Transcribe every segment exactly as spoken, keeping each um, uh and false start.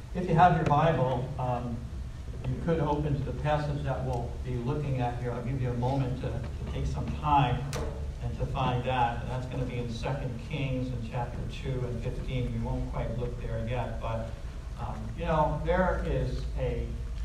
If you have your Bible, um, you could open to the passage that we'll be looking at here. I'll give you a moment to, to take some time and to find that. And that's going to be in Second Kings in chapter two and fifteen. We won't quite look there yet, but um, you know, there is a,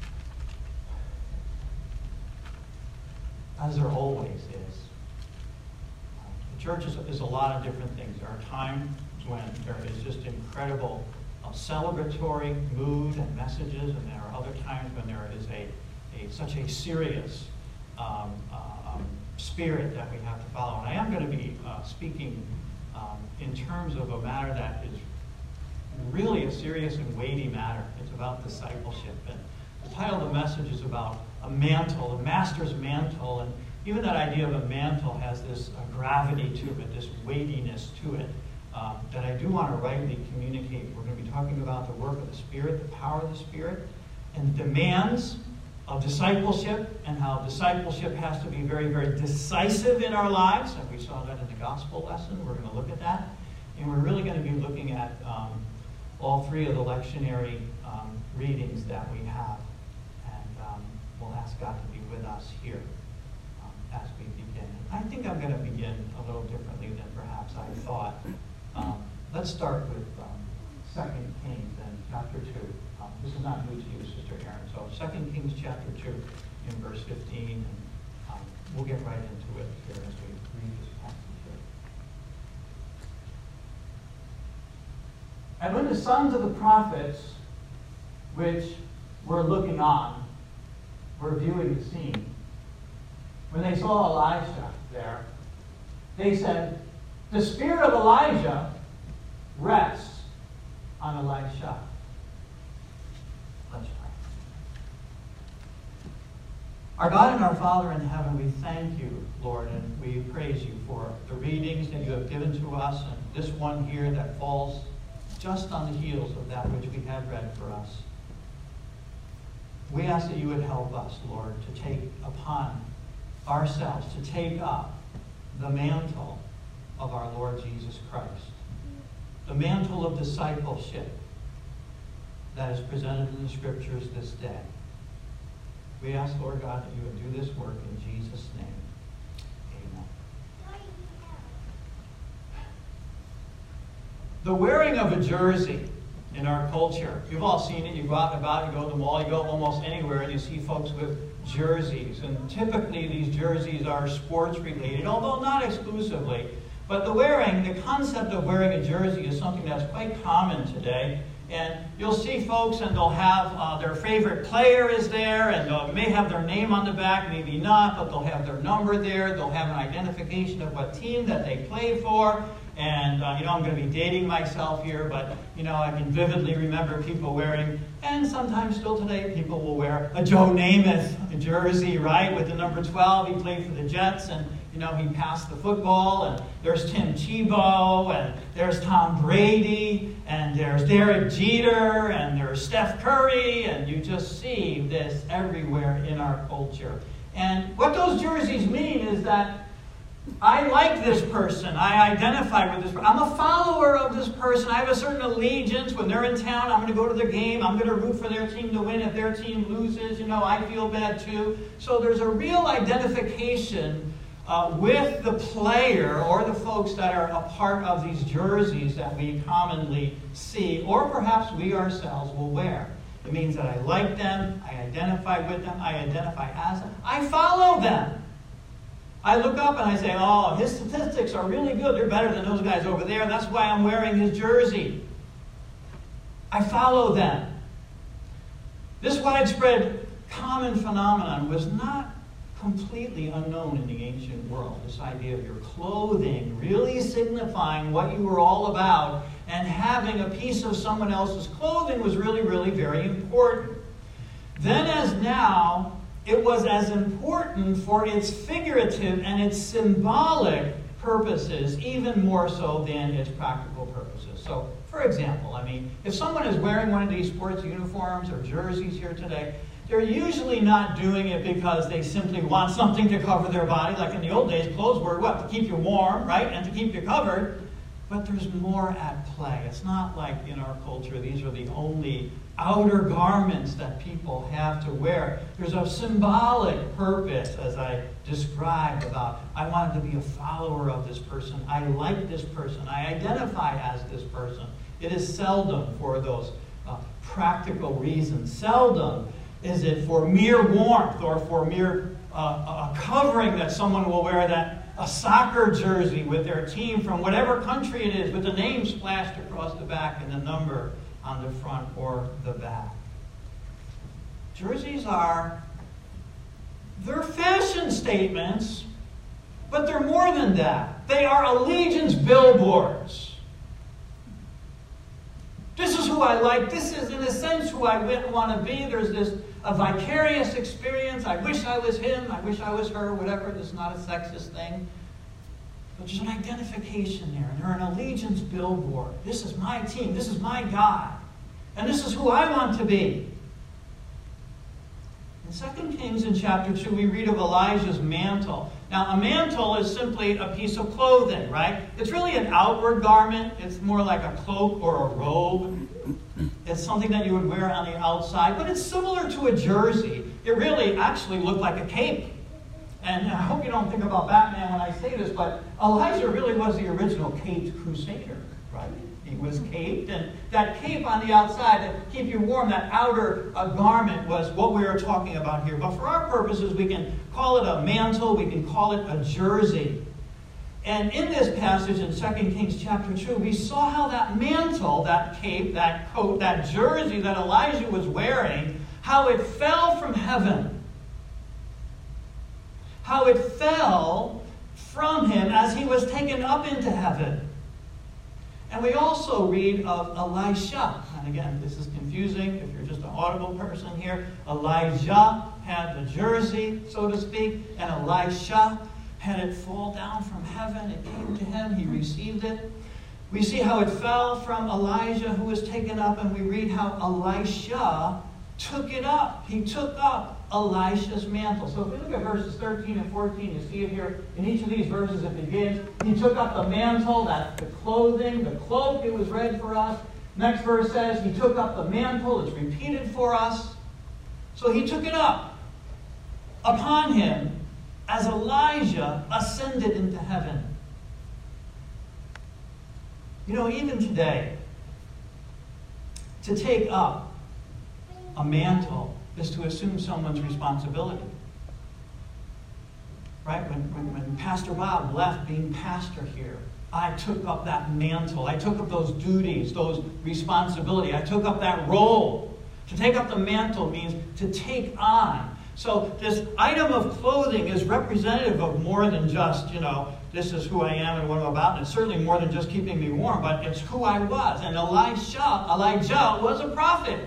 as there always is, uh, the church is, is a lot of different things. There are times when there is just incredible uh, celebratory mood and messages, and there are other times when there is a, a such a serious um, uh, um, spirit that we have to follow. And I am going to be uh, speaking um, in terms of a matter that is really a serious and weighty matter. It's about discipleship. And the title of the message is about a mantle, a master's mantle. And even that idea of a mantle has this uh, gravity to it, this weightiness to it, um, that I do want to rightly communicate. We're going to be talking about the work of the Spirit, the power of the Spirit, and demands of discipleship, and how discipleship has to be very, very decisive in our lives. And we saw that in the gospel lesson. We're going to look at that. And we're really going to be looking at um, all three of the lectionary um, readings that we have. And um, we'll ask God to be with us here um, as we begin. I think I'm going to begin a little differently than perhaps I thought. Um, let's start with um, Second Kings and chapter two. Um, this is not new to you, Sister Erin. So Second Kings chapter two in verse fifteen. And um, we'll get right into it here as we read this passage here. And when the sons of the prophets, which were looking on, were viewing the scene, when they saw Elisha there, they said, "The spirit of Elijah rests on Elisha." Let's pray. Our God and our Father in heaven, we thank you, Lord, and we praise you for the readings that you have given to us, and this one here that falls just on the heels of that which we had read for us. We ask that you would help us, Lord, to take upon ourselves, to take up the mantle of our Lord Jesus Christ, the mantle of discipleship that is presented in the Scriptures this day. We ask, Lord God, that you would do this work in Jesus' name. Amen. The wearing of a jersey in our culture. You've all seen it. You go out and about, you go to the mall, you go almost anywhere, and you see folks with jerseys. And typically these jerseys are sports related, although not exclusively. But the wearing, the concept of wearing a jersey is something that's quite common today. And you'll see folks and they'll have uh, their favorite player is there, and they may have their name on the back, maybe not, but they'll have their number there. They'll have an identification of what team that they play for. And, uh, you know, I'm going to be dating myself here, but, you know, I can vividly remember people wearing, and sometimes still today, people will wear a Joe Namath jersey, right, with the number twelve. He played for the Jets, and, you know, he passed the football, and there's Tim Tebow, and there's Tom Brady, and there's Derek Jeter, and there's Steph Curry, and you just see this everywhere in our culture. And what those jerseys mean is that I like this person. I identify with this person. I'm a follower of this person. I have a certain allegiance. When they're in town, I'm going to go to their game. I'm going to root for their team to win. If their team loses, you know, I feel bad too. So there's a real identification uh, with the player or the folks that are a part of these jerseys that we commonly see, or perhaps we ourselves will wear. It means that I like them. I identify with them. I identify as them. I follow them. I look up and I say, oh, his statistics are really good. They're better than those guys over there. That's why I'm wearing his jersey. I follow them. This widespread common phenomenon was not completely unknown in the ancient world. This idea of your clothing really signifying what you were all about, and having a piece of someone else's clothing was really, really very important. Then as now, it was as important for its figurative and its symbolic purposes, even more so than its practical purposes. So, for example, I mean, if someone is wearing one of these sports uniforms or jerseys here today, they're usually not doing it because they simply want something to cover their body. Like in the old days, clothes were what? To keep you warm, right? And to keep you covered. But there's more at play. It's not like in our culture, these are the only outer garments that people have to wear. There's a symbolic purpose, as I described, about I wanted to be a follower of this person. I like this person. I identify as this person. It is seldom for those uh, practical reasons. Seldom is it for mere warmth or for mere uh, a covering that someone will wear that a soccer jersey with their team from whatever country it is with the name splashed across the back and the number on the front or the back. Jerseys are, they're fashion statements, but they're more than that. They are allegiance billboards. This is who I like. This is, in a sense, who I want to be. There's this a vicarious experience. I wish I was him. I wish I was her. Whatever. This is not a sexist thing. But there's an identification there. And they're an allegiance billboard. This is my team. This is my God. And this is who I want to be. In Second Kings in chapter two, we read of Elijah's mantle. Now, a mantle is simply a piece of clothing, right? It's really an outward garment. It's more like a cloak or a robe. It's something that you would wear on the outside, but it's similar to a jersey. It really actually looked like a cape. And I hope you don't think about Batman when I say this, but Elijah really was the original caped crusader, right? He was caped, and that cape on the outside to keep you warm, that outer uh, garment was what we were talking about here. But for our purposes, we can call it a mantle, we can call it a jersey. And in this passage in Second Kings chapter two, we saw how that mantle, that cape, that coat, that jersey that Elijah was wearing, how it fell from heaven. How it fell from him as he was taken up into heaven. And we also read of Elisha. And again, this is confusing if you're just an audible person here. Elijah had the jersey, so to speak, and Elisha had it fall down from heaven. It came to him. He received it. We see how it fell from Elijah, who was taken up, and we read how Elisha took it up. He took up Elisha's mantle. So if we look at verses thirteen and fourteen, you see it here. In each of these verses it begins. He took up the mantle, that's the clothing, the cloak, it was read for us. Next verse says he took up the mantle, it's repeated for us. So he took it up upon him as Elijah ascended into heaven. You know, even today, to take up a mantle is to assume someone's responsibility. Right? When, when, when Pastor Bob left being pastor here, I took up that mantle. I took up those duties, those responsibility. I took up that role. To take up the mantle means to take on. So this item of clothing is representative of more than just, you know, this is who I am and what I'm about. And it's certainly more than just keeping me warm, but it's who I was. And Elisha, Elijah was a prophet.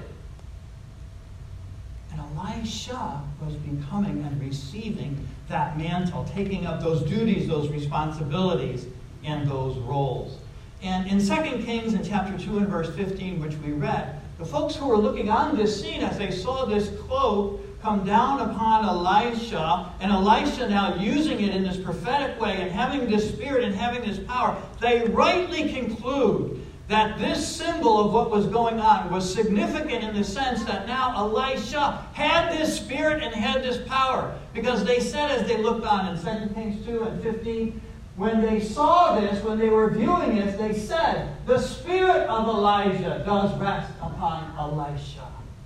Elisha was becoming and receiving that mantle, taking up those duties, those responsibilities, and those roles. And in Second Kings in chapter two and verse fifteen, which we read, the folks who were looking on this scene as they saw this cloak come down upon Elisha, and Elisha now using it in this prophetic way and having this spirit and having this power, they rightly conclude that this symbol of what was going on was significant in the sense that now Elisha had this spirit and had this power. Because they said as they looked on in Second Kings two and fifteen, when they saw this, when they were viewing this, they said, the spirit of Elijah does rest upon Elisha.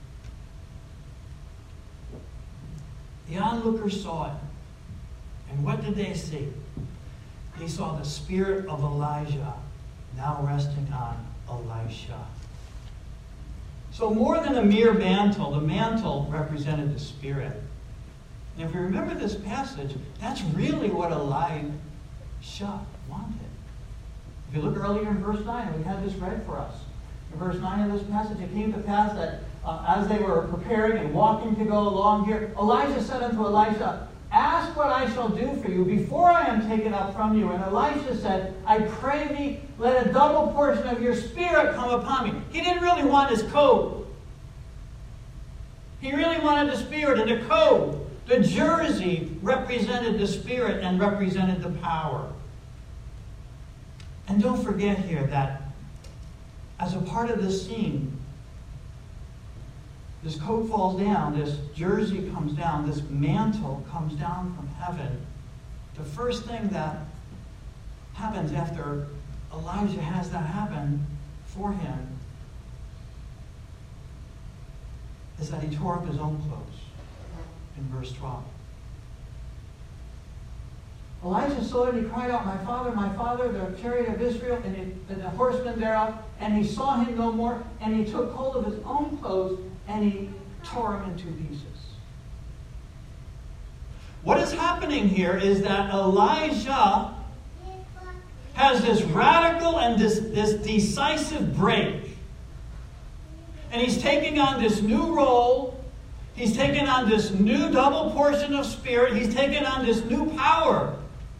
The onlookers saw it. And what did they see? They saw the spirit of Elijah now resting on Elisha. So more than a mere mantle, the mantle represented the Spirit. And if you remember this passage, that's really what Elisha wanted. If you look earlier in verse nine, we had this read for us. In verse nine of this passage, it came to pass that uh, as they were preparing and walking to go along here, Elijah said unto Elisha, ask what I shall do for you before I am taken up from you. And Elisha said, I pray thee, let a double portion of your spirit come upon me. He didn't really want his coat. He really wanted the spirit. And the coat, the jersey, represented the spirit and represented the power. And don't forget here that as a part of this scene, this coat falls down, this jersey comes down, this mantle comes down from heaven. The first thing that happens after Elijah has that happen for him is that he tore up his own clothes in verse twelve. Elijah saw it, and he cried out, "My father, my father, the chariot of Israel, and, it, and the horsemen thereof." And he saw him no more, and he took hold of his own clothes, and he tore him into pieces. What is happening here is that Elijah has this radical and this, this decisive break. And he's taking on this new role. He's taking on this new double portion of spirit. He's taking on this new power.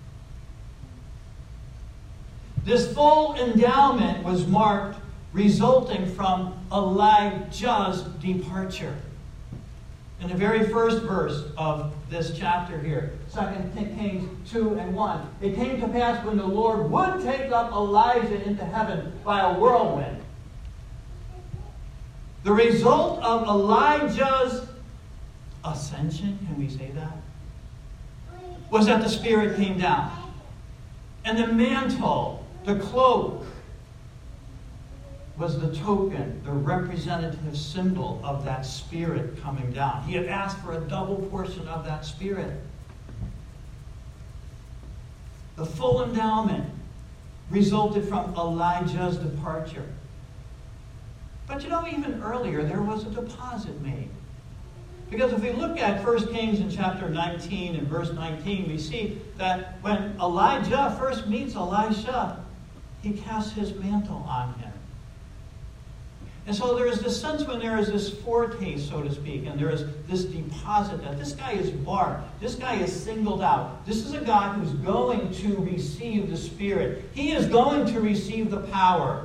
This full endowment was marked, resulting from Elijah's departure. In the very first verse of this chapter here, Second Kings two and one, it came to pass when the Lord would take up Elijah into heaven by a whirlwind. The result of Elijah's ascension, can we say that? Was that the Spirit came down. And the mantle, the cloak, was the token, the representative symbol of that Spirit coming down. He had asked for a double portion of that Spirit. The full endowment resulted from Elijah's departure. But you know, even earlier, there was a deposit made. Because if we look at First Kings in chapter nineteen and verse nineteen, we see that when Elijah first meets Elisha, he casts his mantle on him. And so there is this sense when there is this foretaste, so to speak, and there is this deposit that this guy is marked. This guy is singled out. This is a guy who's going to receive the Spirit. He is going to receive the power.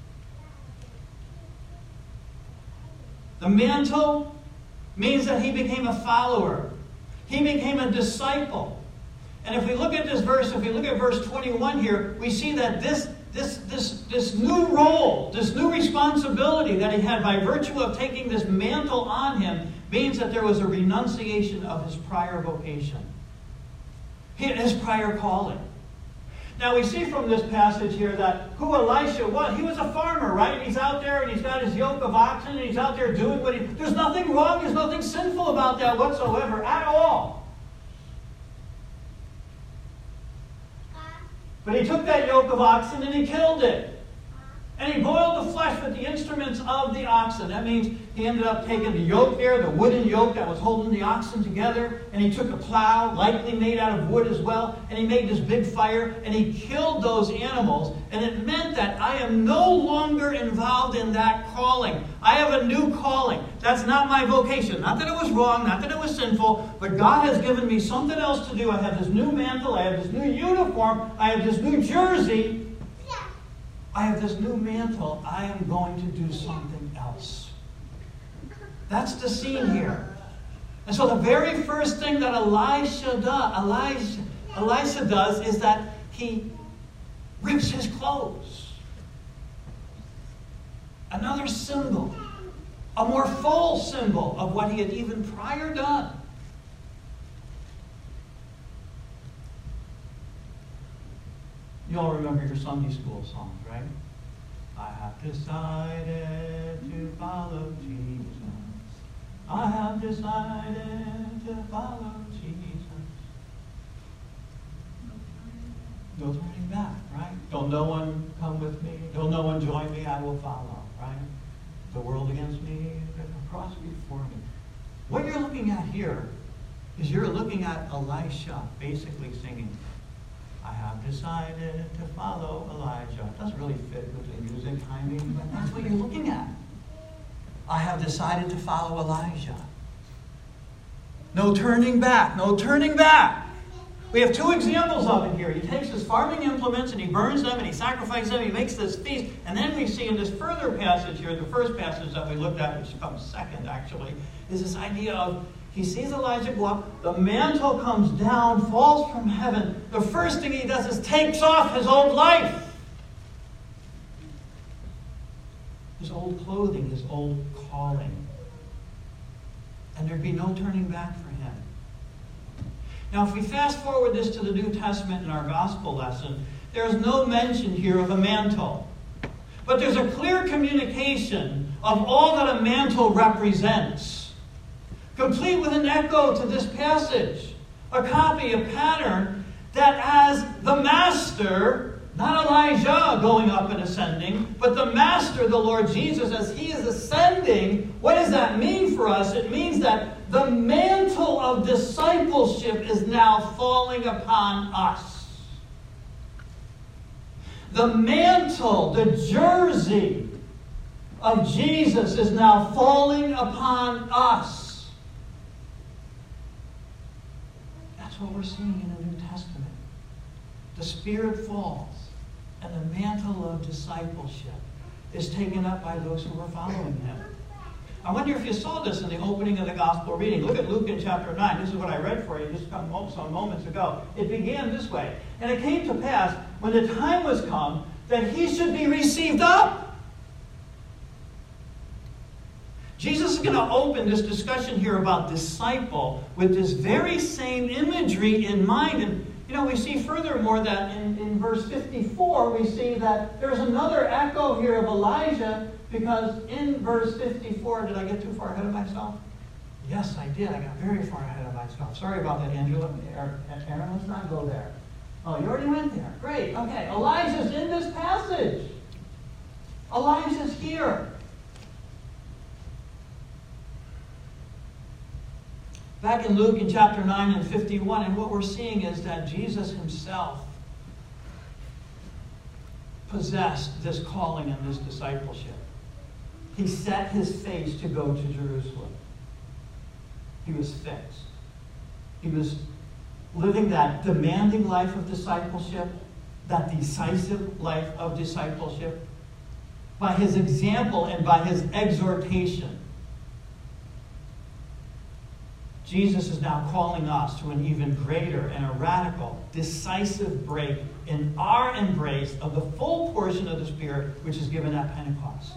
The mantle means that he became a follower. He became a disciple. And if we look at this verse, if we look at verse twenty-one here, we see that this, this, this, this new role, this new responsibility that he had by virtue of taking this mantle on him means that there was a renunciation of his prior vocation, his prior calling. Now we see from this passage here that who Elisha was. He was a farmer, right? And he's out there and he's got his yoke of oxen and he's out there doing what he... There's nothing wrong, there's nothing sinful about that whatsoever at all. But he took that yoke of oxen and he killed it. And he boiled the flesh with the instruments of the oxen. That means he ended up taking the yoke there, the wooden yoke that was holding the oxen together, and he took a plow, likely made out of wood as well, and he made this big fire, and he killed those animals. And it meant that I am no longer involved in that calling. I have a new calling. That's not my vocation. Not that it was wrong, not that it was sinful, but God has given me something else to do. I have this new mantle, I have this new uniform, I have this new jersey. I have this new mantle. I am going to do something else. That's the scene here. And so the very first thing that Elisha does, Elijah, Elisha does is that he rips his clothes. Another symbol, a more full symbol of what he had even prior done. You all remember your Sunday school songs, right? I have decided to follow Jesus. I have decided to follow Jesus. No turning back, right? Don't no one come with me. Don't no one join me. I will follow, right? The world against me, the cross before me. What you're looking at here is you're looking at Elisha basically singing, I have decided to follow Elijah. It doesn't really fit with the music timing, but that's what you're looking at. I have decided to follow Elijah. No turning back, no turning back. We have two examples of it here. He takes his farming implements and he burns them and he sacrifices them. He makes this feast. And then we see in this further passage here, the first passage that we looked at, which comes second actually, is this idea of he sees Elijah go up, the mantle comes down, falls from heaven. The first thing he does is takes off his old life. his old clothing, his old calling. And there'd be no turning back for him. Now, if we fast forward this to the New Testament in our gospel lesson, there's no mention here of a mantle. But there's a clear communication of all that a mantle represents, complete with an echo to this passage, a copy, a pattern that as the Master, not Elijah going up and ascending, but the Master, the Lord Jesus, as he is ascending, what does that mean for us? It means that the mantle of discipleship is now falling upon us. The mantle, the jersey of Jesus is now falling upon us. That's what we're seeing in the New Testament. The Spirit falls, and the mantle of discipleship is taken up by those who are following him. I wonder if you saw this in the opening of the gospel reading. Look at Luke in chapter nine. This is what I read for you just some moments ago. It began this way. And it came to pass, when the time was come, that he should be received up. Jesus is going to open this discussion here about disciple with this very same imagery in mind. And, you know, we see furthermore that in, in verse fifty-four, we see that there's another echo here of Elijah. Because in verse fifty-four, did I get too far ahead of myself? Yes, I did. I got very far ahead of myself. Sorry about that, Angela. Aaron, let's not go there. Oh, you already went there. Great. Okay, Elijah's in this passage. Elijah's here. Back in Luke in chapter nine and fifty-one, and what we're seeing is that Jesus himself possessed this calling and this discipleship. He set his face to go to Jerusalem. He was fixed. He was living that demanding life of discipleship, that decisive life of discipleship, by his example and by his exhortation. Jesus is now calling us to an even greater and a radical, decisive break in our embrace of the full portion of the Spirit which is given at Pentecost.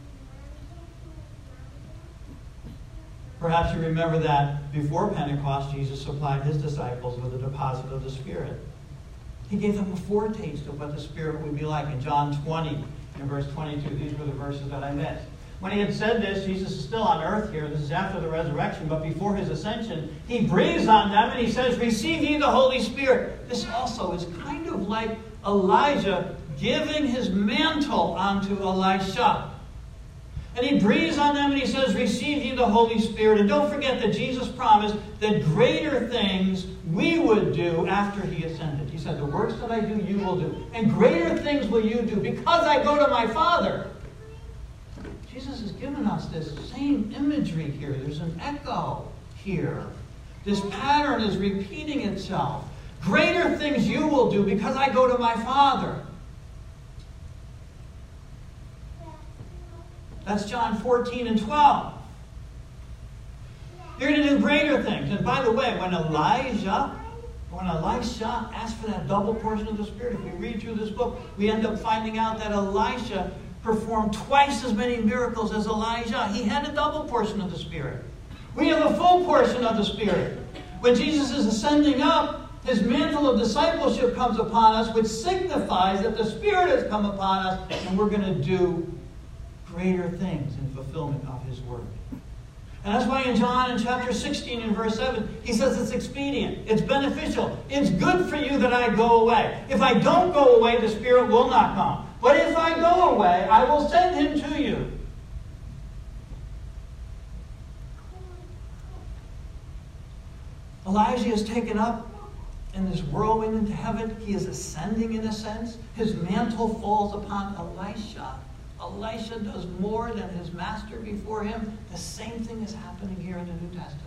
Perhaps you remember that before Pentecost, Jesus supplied his disciples with a deposit of the Spirit. He gave them a foretaste of what the Spirit would be like. In John twenty, in verse twenty-two, these were the verses that I missed. When he had said this, Jesus is still on earth here. This is after the resurrection, but before his ascension, he breathes on them and he says, "Receive ye the Holy Spirit." This also is kind of like Elijah giving his mantle onto Elisha. And he breathes on them and he says, "Receive ye the Holy Spirit." And don't forget that Jesus promised that greater things we would do after he ascended. He said, "The works that I do, you will do. And greater things will you do because I go to my Father." Jesus has given us this same imagery here. There's an echo here. This pattern is repeating itself. Greater things you will do because I go to my Father. That's John fourteen and twelve. You're going to do greater things. And by the way, when Elijah, when Elisha asked for that double portion of the Spirit, if we read through this book, we end up finding out that Elisha performed twice as many miracles as Elijah. He had a double portion of the Spirit. We have a full portion of the Spirit. When Jesus is ascending up, his mantle of discipleship comes upon us, which signifies that the Spirit has come upon us, and we're going to do greater things in fulfillment of his word. And that's why in John in chapter sixteen and verse seven, he says it's expedient, it's beneficial, it's good for you that I go away. If I don't go away, the Spirit will not come. But if I go away, I will send him to you. Elijah is taken up in this whirlwind into heaven. He is ascending in a sense. His mantle falls upon Elisha. Elisha does more than his master before him. The same thing is happening here in the New Testament.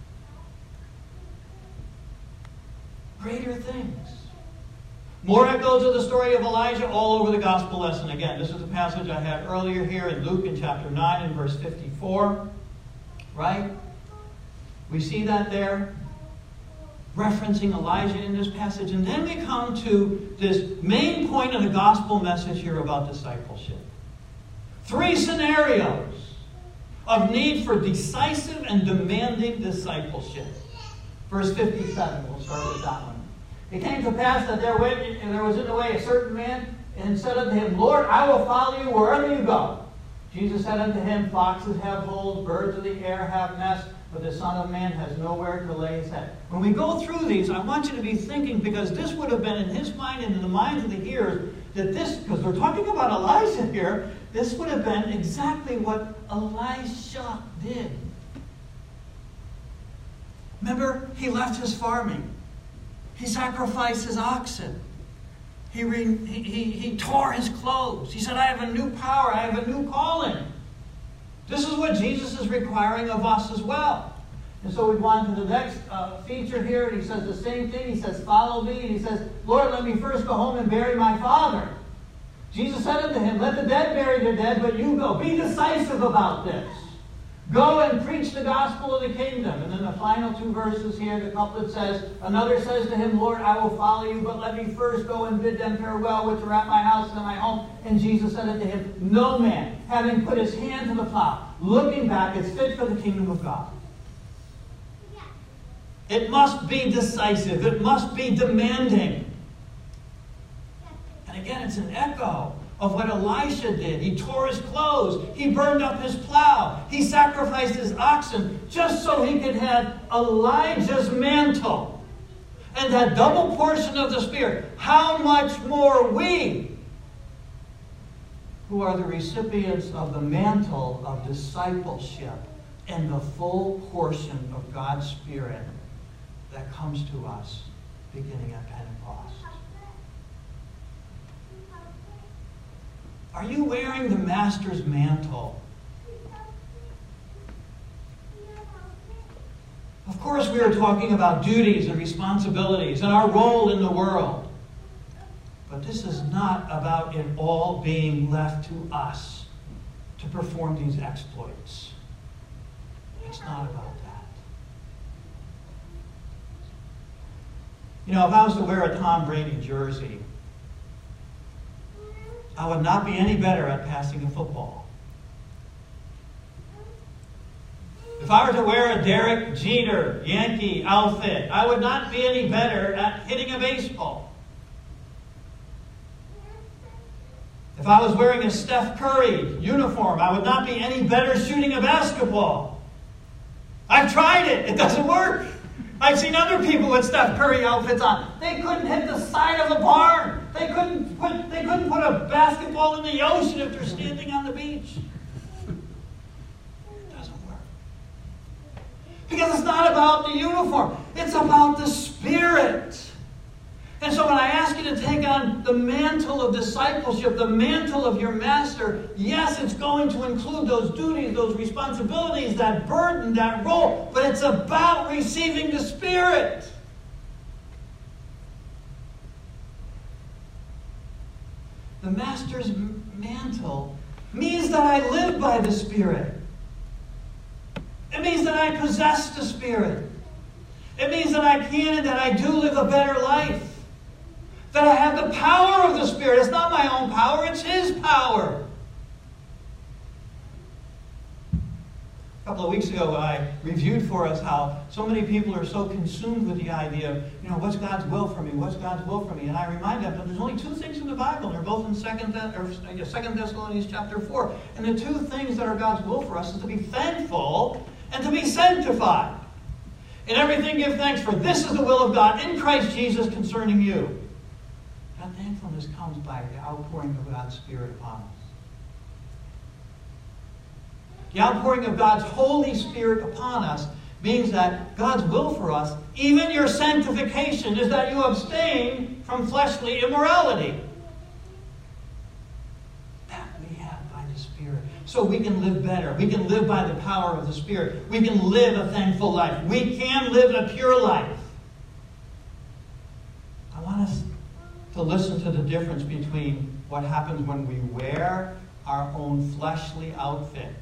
Greater things. More echoes of the story of Elijah all over the gospel lesson. Again, this is the passage I had earlier here in Luke in chapter nine and verse fifty-four. Right? We see that there, referencing Elijah in this passage. And then we come to this main point of the gospel message here about discipleship. Three scenarios of need for decisive and demanding discipleship. Verse fifty-seven, we'll start with that one. It came to pass that there, went, and there was in the way a certain man, and said unto him, Lord, I will follow you wherever you go. Jesus said unto him, Foxes have holes, birds of the air have nests, but the Son of Man has nowhere to lay his head. When we go through these, I want you to be thinking, because this would have been in his mind and in the minds of the hearers, that this, because we're talking about Elijah here, this would have been exactly what Elisha did. Remember, he left his farming. He sacrificed his oxen. He, re, he, he, he tore his clothes. He said, I have a new power. I have a new calling. This is what Jesus is requiring of us as well. And so we go on to the next uh, feature here, and he says the same thing. He says, follow me. And he says, Lord, let me first go home and bury my father. Jesus said unto him, let the dead bury their dead, but you go. Be decisive about this. Go and preach the gospel of the kingdom. And then the final two verses here, the couplet says, another says to him, Lord, I will follow you, but let me first go and bid them farewell, which are at my house and at my home. And Jesus said unto him, no man, having put his hand to the plow, looking back, is fit for the kingdom of God. It must be decisive. It must be demanding. And again, it's an echo of what Elisha did. He tore his clothes. He burned up his plow. He sacrificed his oxen just so he could have Elijah's mantle and that double portion of the Spirit. How much more we, who are the recipients of the mantle of discipleship and the full portion of God's Spirit that comes to us beginning at Pentecost. Are you wearing the Master's mantle? Of course, we are talking about duties and responsibilities and our role in the world. But this is not about it all being left to us to perform these exploits. It's not about that. You know, if I was to wear a Tom Brady jersey, I would not be any better at passing a football. If I were to wear a Derek Jeter Yankee outfit, I would not be any better at hitting a baseball. If I was wearing a Steph Curry uniform, I would not be any better shooting a basketball. I've tried it. It doesn't work. I've seen other people with Steph Curry outfits on. They couldn't hit the side of a barn. They couldn't put, they couldn't put a basketball in the ocean if they're standing on the beach. It doesn't work. Because it's not about the uniform. It's about the Spirit. And so when I ask you to take on the mantle of discipleship, the mantle of your master, yes, it's going to include those duties, those responsibilities, that burden, that role, but it's about receiving the Spirit. The master's mantle means that I live by the Spirit. It means that I possess the Spirit. It means that I can and that I do live a better life. That I have the power of the Spirit. It's not my own power, it's His power. A couple of weeks ago, I reviewed for us how so many people are so consumed with the idea of, you know, what's God's will for me? What's God's will for me? And I remind them that there's only two things in the Bible, and they're both in Second Thessalonians chapter four. And the two things that are God's will for us is to be thankful and to be sanctified. In everything give thanks, for this is the will of God in Christ Jesus concerning you. That thankfulness comes by the outpouring of God's Spirit upon us. The outpouring of God's Holy Spirit upon us means that God's will for us, even your sanctification, is that you abstain from fleshly immorality. That we have by the Spirit. So we can live better. We can live by the power of the Spirit. We can live a thankful life. We can live a pure life. I want us to listen to the difference between what happens when we wear our own fleshly outfit.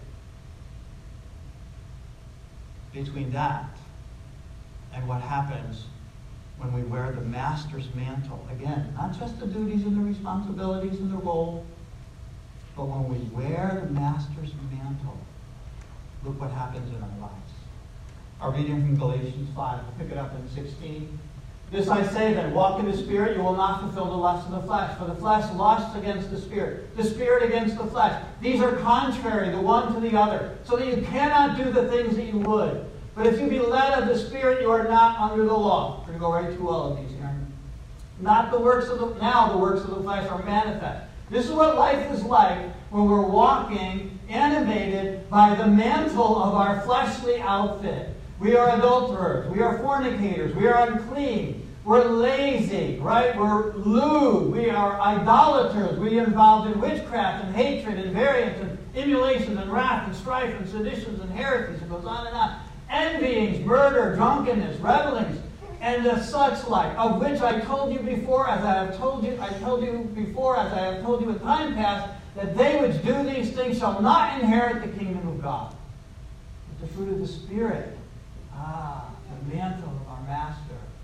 Between that and what happens when we wear the Master's mantle. Again, not just the duties and the responsibilities and the role, But when we wear the Master's mantle, look what happens in our lives. Our reading from Galatians five, we'll pick it up in sixteen. This I say then, walk in the Spirit, you will not fulfill the lusts of the flesh. For the flesh lusts against the Spirit, the Spirit against the flesh. These are contrary, the one to the other, so that you cannot do the things that you would. But if you be led of the Spirit, you are not under the law. We're going to go right through all of these here. Not the works of the, now the works of the flesh are manifest. This is what life is like when we're walking, animated by the mantle of our fleshly outfit. We are adulterers. We are fornicators. We are unclean. We're lazy, right? We're lewd. We are idolaters. We are involved in witchcraft and hatred and variance and emulation and wrath and strife and seditions and heresies. It goes on and on. Envyings, murder, drunkenness, revelings, and the such like, of which I told you before, as I have told you, I told you before, as I have told you in time past, that they which do these things shall not inherit the kingdom of God. But the fruit of the Spirit, ah, the mantle of our Master,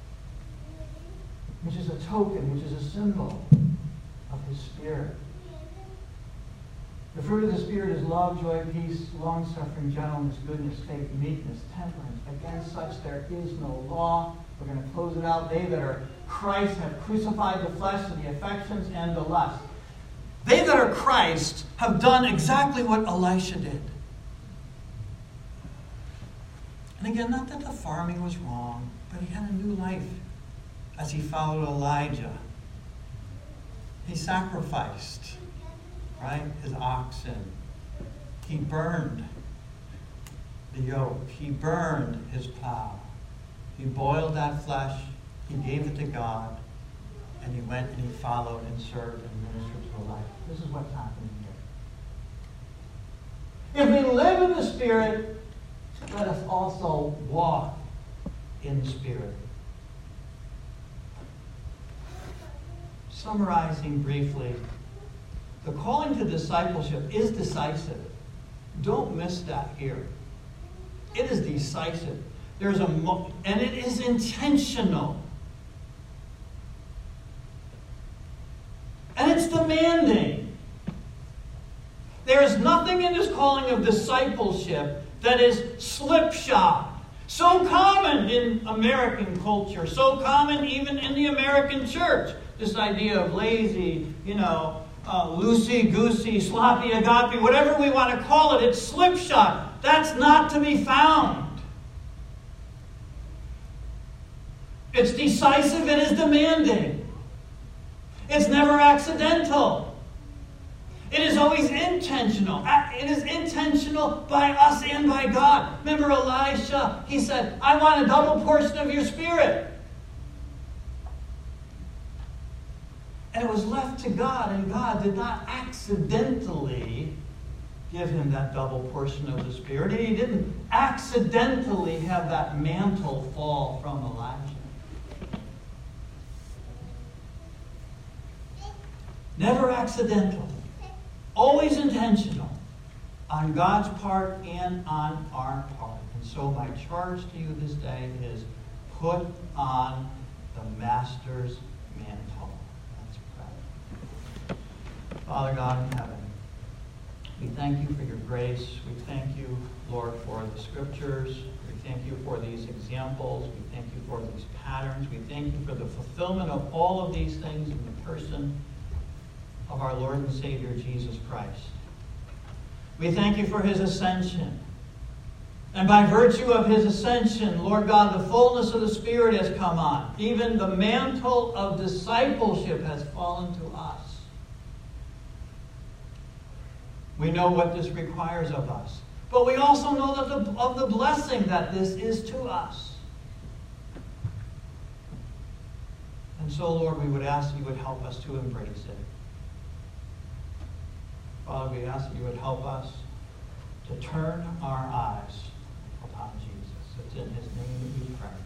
which is a token, which is a symbol of His Spirit. The fruit of the Spirit is love, joy, peace, long-suffering, gentleness, goodness, faith, meekness, temperance. Against such there is no law. We're going to close it out. They that are Christ have crucified the flesh and the affections and the lust. They that are Christ have done exactly what Elisha did. And again, not that the farming was wrong, but he had a new life as he followed Elijah. He sacrificed, right, his oxen. He burned the yoke. He burned his plow. He boiled that flesh. He gave it to God. And he went and he followed and served and ministered to the life. This is what's happening here. If we live in the Spirit, let us also walk in the Spirit. Summarizing briefly, the calling to discipleship is decisive. Don't miss that here. It is decisive. There's a mo- and it is intentional. And it's demanding. There is nothing in this calling of discipleship that is slipshod. So common in American culture, so common even in the American church. This idea of lazy, you know, uh, loosey-goosey, sloppy agape, whatever we want to call it, it's slipshod. That's not to be found. It's decisive, it is demanding. It's never accidental. It is always intentional. It is intentional by us and by God. Remember Elisha? He said, I want a double portion of your Spirit. And it was left to God, and God did not accidentally give him that double portion of the Spirit. And he didn't accidentally have that mantle fall from Elijah. Never accidental. Always intentional on God's part and on our part. And so my charge to you this day is put on the Master's mantle. Let's pray. Father God in heaven, we thank you for your grace. We thank you, Lord, for the Scriptures. We thank you for these examples. We thank you for these patterns. We thank you for the fulfillment of all of these things in the person of our Lord and Savior, Jesus Christ. We thank you for his ascension. And by virtue of his ascension, Lord God, the fullness of the Spirit has come on. Even the mantle of discipleship has fallen to us. We know what this requires of us. But we also know that the, of the blessing that this is to us. And so, Lord, we would ask that you would help us to embrace it. Father, we ask that you would help us to turn our eyes upon Jesus. It's in his name that we pray.